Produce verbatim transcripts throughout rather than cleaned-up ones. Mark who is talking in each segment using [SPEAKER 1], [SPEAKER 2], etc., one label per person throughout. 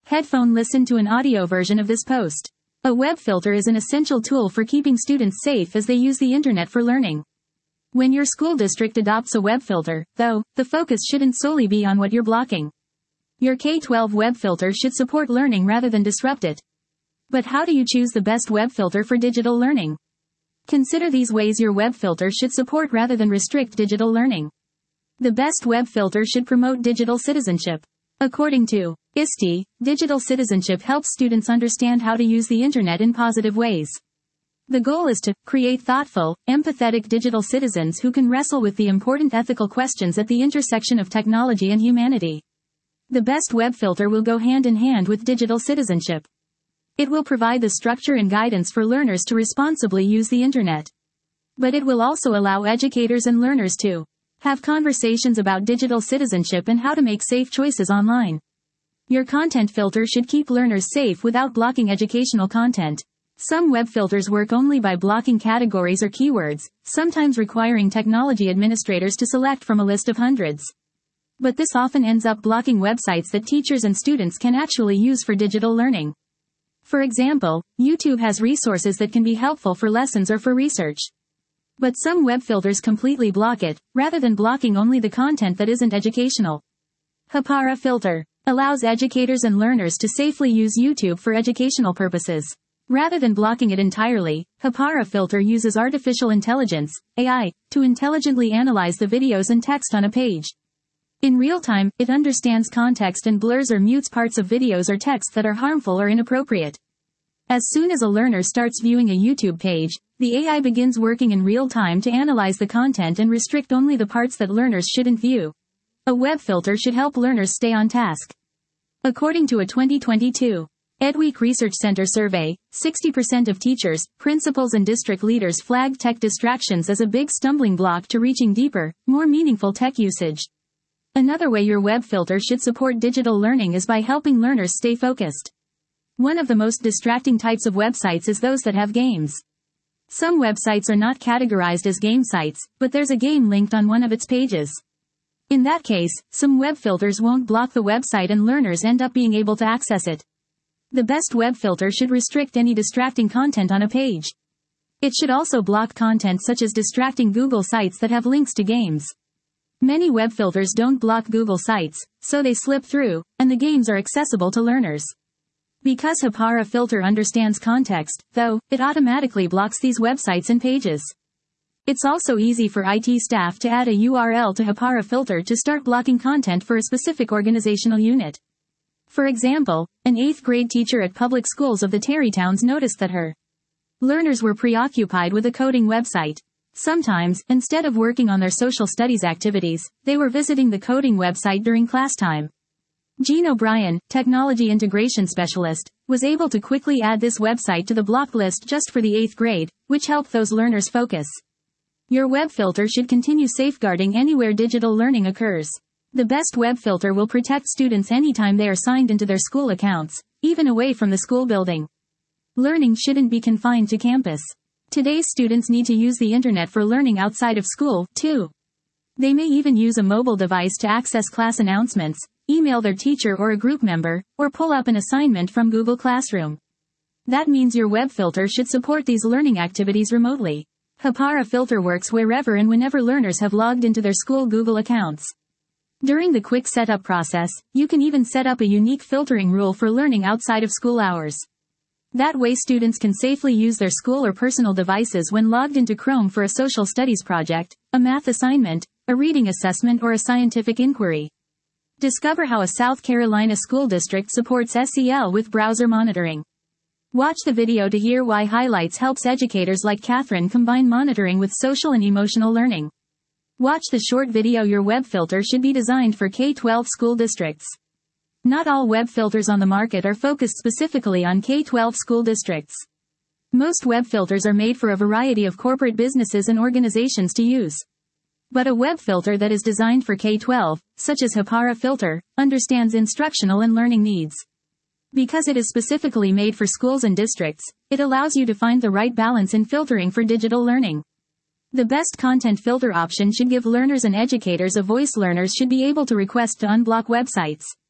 [SPEAKER 1] Headphone. Listen to an audio version of this post. A web filter is an essential tool for keeping students safe as they use the internet for learning. When your school district adopts a web filter, though, the focus shouldn't solely be on what you're blocking. Your K twelve web filter should support learning rather than disrupt it. But how do you choose the best web filter for digital learning? Consider these ways your web filter should support rather than restrict digital learning. The best web filter should promote digital citizenship. According to I S T E, digital citizenship helps students understand how to use the internet in positive ways. The goal is to create thoughtful, empathetic digital citizens who can wrestle with the important ethical questions at the intersection of technology and humanity. The best web filter will go hand in hand with digital citizenship. It will provide the structure and guidance for learners to responsibly use the internet. But it will also allow educators and learners to have conversations about digital citizenship and how to make safe choices online. Your content filter should keep learners safe without blocking educational content. Some web filters work only by blocking categories or keywords, sometimes requiring technology administrators to select from a list of hundreds. But this often ends up blocking websites that teachers and students can actually use for digital learning. For example, YouTube has resources that can be helpful for lessons or for research. But some web filters completely block it, rather than blocking only the content that isn't educational. Hapara filter allows educators and learners to safely use YouTube for educational purposes. Rather than blocking it entirely, Hapara filter uses artificial intelligence, A I, to intelligently analyze the videos and text on a page. In real time, it understands context and blurs or mutes parts of videos or text that are harmful or inappropriate. As soon as a learner starts viewing a YouTube page, the A I begins working in real time to analyze the content and restrict only the parts that learners shouldn't view. A web filter should help learners stay on task. According to a twenty twenty-two EdWeek Research Center survey, sixty percent of teachers, principals and district leaders flagged tech distractions as a big stumbling block to reaching deeper, more meaningful tech usage. Another way your web filter should support digital learning is by helping learners stay focused. One of the most distracting types of websites is those that have games. Some websites are not categorized as game sites, but there's a game linked on one of its pages. In that case, some web filters won't block the website and learners end up being able to access it. The best web filter should restrict any distracting content on a page. It should also block content such as distracting Google sites that have links to games. Many web filters don't block Google sites, so they slip through, and the games are accessible to learners. Because Hapara filter understands context, though, it automatically blocks these websites and pages. It's also easy for I T staff to add a U R L to Hapara filter to start blocking content for a specific organizational unit. For example, an eighth grade teacher at public schools of the Terrytowns noticed that her learners were preoccupied with a coding website. Sometimes, instead of working on their social studies activities, they were visiting the coding website during class time. Jean O'Brien, technology integration specialist, was able to quickly add this website to the block list just for the eighth grade, which helped those learners focus. Your web filter should continue safeguarding anywhere digital learning occurs. The best web filter will protect students anytime they are signed into their school accounts, even away from the school building. Learning shouldn't be confined to campus. Today's students need to use the internet for learning outside of school, too. They may even use a mobile device to access class announcements, email their teacher or a group member, or pull up an assignment from Google Classroom. That means your web filter should support these learning activities remotely. Hapara filter works wherever and whenever learners have logged into their school Google accounts. During the quick setup process, you can even set up a unique filtering rule for learning outside of school hours. That way students can safely use their school or personal devices when logged into Chrome for a social studies project, a math assignment, a reading assessment or a scientific inquiry. Discover how a South Carolina school district supports S E L with browser monitoring. Watch the video to hear why Highlights helps educators like Catherine combine monitoring with social and emotional learning. Watch the short video. Your web filter should be designed for K twelve school districts. Not all web filters on the market are focused specifically on K twelve school districts. Most web filters are made for a variety of corporate businesses and organizations to use. But a web filter that is designed for K twelve, such as Hapara filter, understands instructional and learning needs. Because it is specifically made for schools and districts, it allows you to find the right balance in filtering for digital learning. The best content filter option should give learners and educators a voice. Learners should be able to request to unblock websites.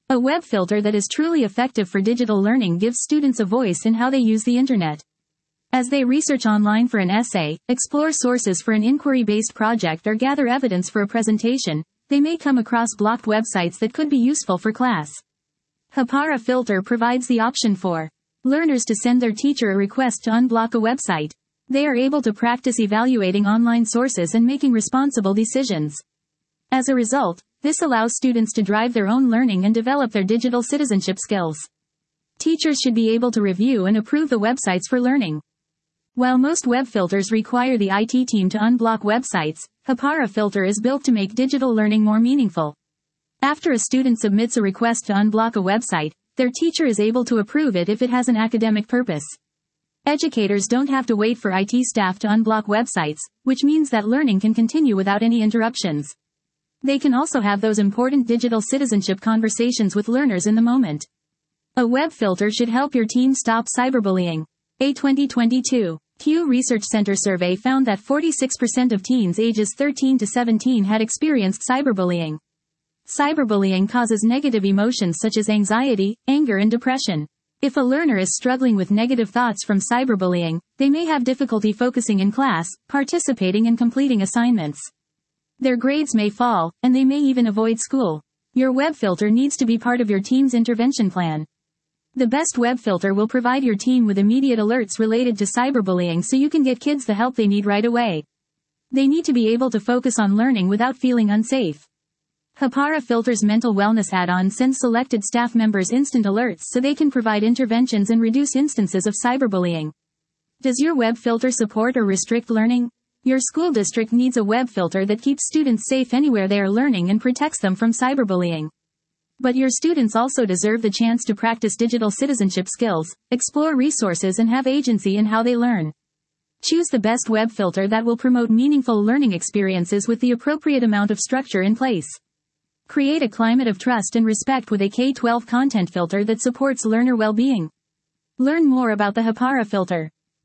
[SPEAKER 1] A web filter that is truly effective for digital learning gives students a voice in how they use the internet. As they research online for an essay, explore sources for an inquiry-based project, or gather evidence for a presentation, they may come across blocked websites that could be useful for class. Hapara Filter provides the option for learners to send their teacher a request to unblock a website. They are able to practice evaluating online sources and making responsible decisions. As a result, this allows students to drive their own learning and develop their digital citizenship skills. Teachers should be able to review and approve the websites for learning. While most web filters require the I T team to unblock websites, Hapara Filter is built to make digital learning more meaningful. After a student submits a request to unblock a website, their teacher is able to approve it if it has an academic purpose. Educators don't have to wait for I T staff to unblock websites, which means that learning can continue without any interruptions. They can also have those important digital citizenship conversations with learners in the moment. A web filter should help your team stop cyberbullying. A twenty twenty-two Pew Research Center survey found that forty-six percent of teens ages thirteen to seventeen had experienced cyberbullying. Cyberbullying causes negative emotions such as anxiety, anger, and depression. If a learner is struggling with negative thoughts from cyberbullying, they may have difficulty focusing in class, participating and completing assignments. Their grades may fall, and they may even avoid school. Your web filter needs to be part of your team's intervention plan. The best web filter will provide your team with immediate alerts related to cyberbullying so you can get kids the help they need right away. They need to be able to focus on learning without feeling unsafe. Hapara Filter's mental wellness add-on sends selected staff members instant alerts so they can provide interventions and reduce instances of cyberbullying. Does your web filter support or restrict learning? Your school district needs a web filter that keeps students safe anywhere they are learning and protects them from cyberbullying. But your students also deserve the chance to practice digital citizenship skills, explore resources, and have agency in how they learn. Choose the best web filter that will promote meaningful learning experiences with the appropriate amount of structure in place. Create a climate of trust and respect with a K twelve content filter that supports learner well-being. Learn more about the Hapara Filter.